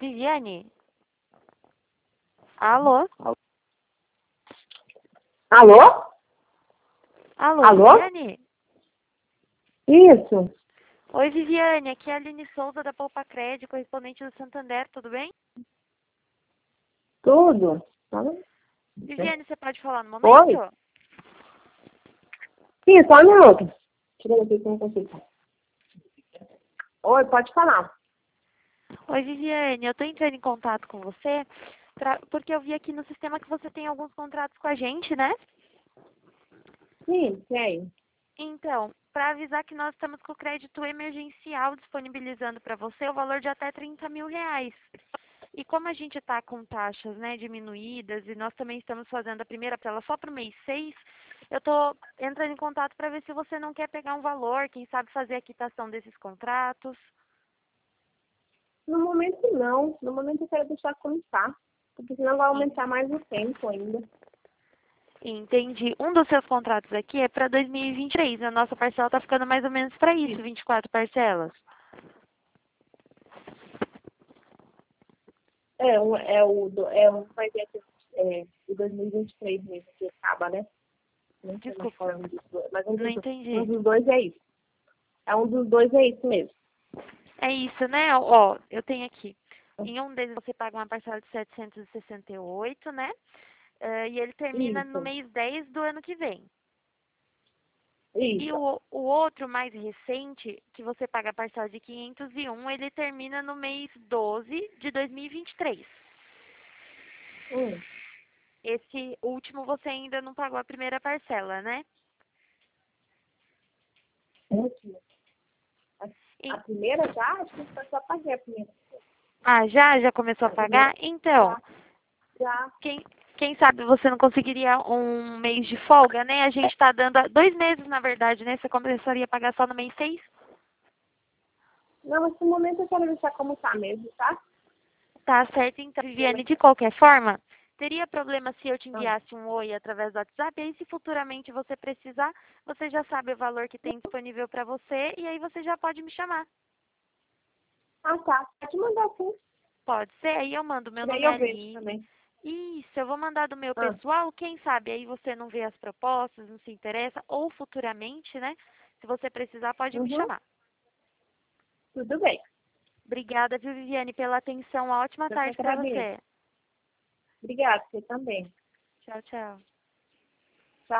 Viviane? Alô? Alô? Alô, Alô? Viviane? Isso. Oi, Viviane, aqui é a Aline Souza da Poupa Crédito, correspondente do Santander, tudo bem? Tudo? Fala. Viviane, você pode falar no Oi? momento? Sim, só um minuto. Tira daqui que eu não consigo. Oi, pode falar. Oi, Viviane, eu estou entrando em contato com você porque eu vi aqui no sistema que você tem alguns contratos com a gente, né? Sim, tem. Então, para avisar que nós estamos com o crédito emergencial disponibilizando para você o valor de até R$ 30.000. E como a gente está com taxas, né, diminuídas e nós também estamos fazendo a primeira tela só para o mês 6, eu estou entrando em contato para ver se você não quer pegar um valor, quem sabe fazer a quitação desses contratos. No momento não. No momento eu quero deixar como está. Porque senão vai En- aumentar mais o tempo ainda. Entendi. Um dos seus contratos aqui é para 2023. A nossa parcela está ficando mais ou menos para isso, 24 parcelas. Vai ser o 2023 mesmo, que acaba, né? Não sei mais qual Desculpa, é um dos dois. Mas não um entendi. dos dois é isso. É um dos dois é isso mesmo. É isso, né? Ó, eu tenho aqui. Em um deles você paga uma parcela de 768, né? E ele termina no Isso. mês 10 do ano que vem. E Isso. o outro mais recente, que você paga a parcela de 501, ele termina no mês 12 de 2023. Hum. Esse último você ainda não pagou a primeira parcela, né? Último. A E- primeira já, acho que eu só paguei a primeira. já começou a A primeira pagar? Então, já, já. quem, quem sabe você não conseguiria um mês de folga, né? A gente está dando 2 meses, na verdade, né? Você começaria a pagar só no mês 6? Não, mas no momento eu quero deixar como tá mesmo, tá? Tá certo, então, No Viviane, momento. de qualquer forma, teria problema se eu te Ah. enviasse um oi através do WhatsApp? E aí, se futuramente você precisar, você já sabe o valor que tem disponível para você e aí você já pode me chamar. Ah, tá. Pode mandar sim. Pode ser? Aí eu mando. Meu E daí nome é eu vejo Aline. também. Isso, eu vou mandar do meu Ah, pessoal. Quem sabe aí você não vê as propostas, não se interessa, ou futuramente, né? Se você precisar, pode me uhum. chamar. Tudo bem. Obrigada, viu, Viviane, pela atenção. Uma ótima Eu que tarde para agradeço. você. Obrigada, você também. Tchau, tchau.